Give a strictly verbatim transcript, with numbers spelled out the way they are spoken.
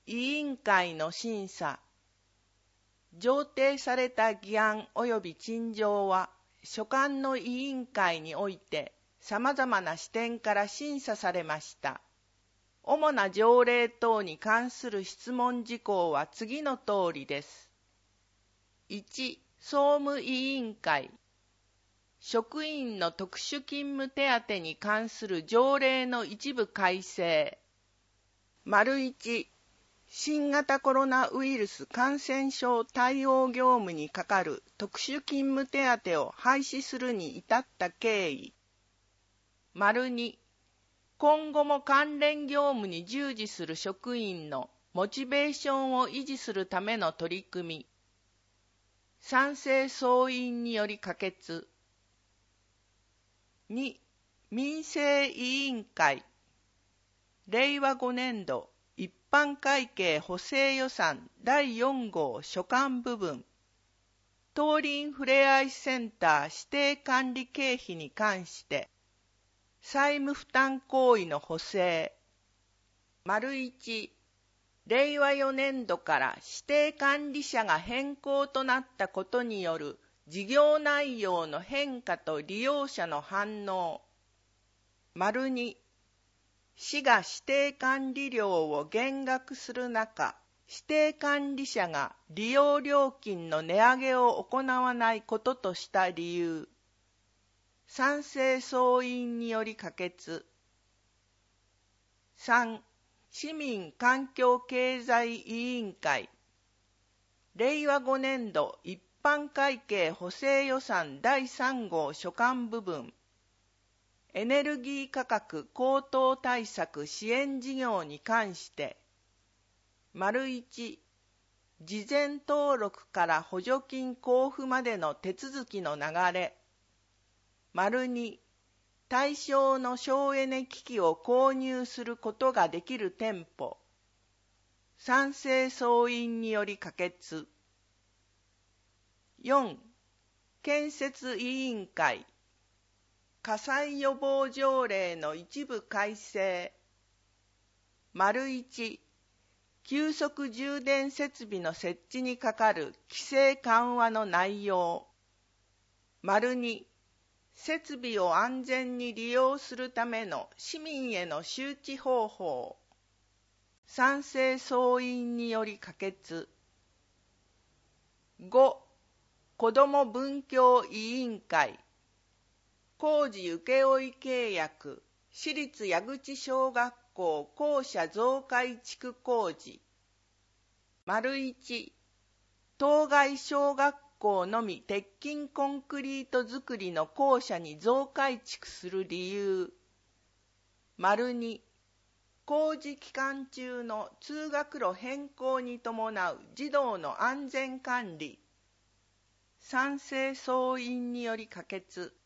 委員会の審査。上呈された議案及び陳情は、所管の委員会において、様々な視点から審査されました。主な条例等に関する質問事項は次のとおりです。いち、総務委員会。職員の特殊勤務手当に関する条例の一部改正。丸いち、新型コロナウイルス感染症対応業務にかかる特殊勤務手当を廃止するに至った経緯。丸に、今後も関連業務に従事する職員のモチベーションを維持するための取り組み。賛成総員により可決。に、民生委員会。れいわごねんど一般会計補正予算だいよん号所管部分。東林ふれあいセンター指定管理経費に関して、債務負担行為の補正。丸いち、れいわよねんどから指定管理者が変更となったことによる事業内容の変化と利用者の反応。丸に、市が指定管理料を減額する中、指定管理者が利用料金の値上げを行わないこととした理由。賛成総員により可決。さん、市民環境経済委員会。れいわごねんど一般会計補正予算だいさん号所管部分。エネルギー価格高騰対策支援事業に関して、丸いち、事前登録から補助金交付までの手続きの流れ。丸に、対象の省エネ機器を購入することができる店舗。賛成総員により可決。よん、建設委員会。火災予防条例の一部改正。丸いち、急速充電設備の設置にかかる規制緩和の内容。丸に、設備を安全に利用するための市民への周知方法。賛成総員により可決。ご、子ども文教委員会。工事請負契約、市立矢口小学校校舎増改築工事。丸いち、当該小学校のみ鉄筋コンクリート造りの校舎に増改築する理由。丸に、工事期間中の通学路変更に伴う児童の安全管理。賛成総員により可決。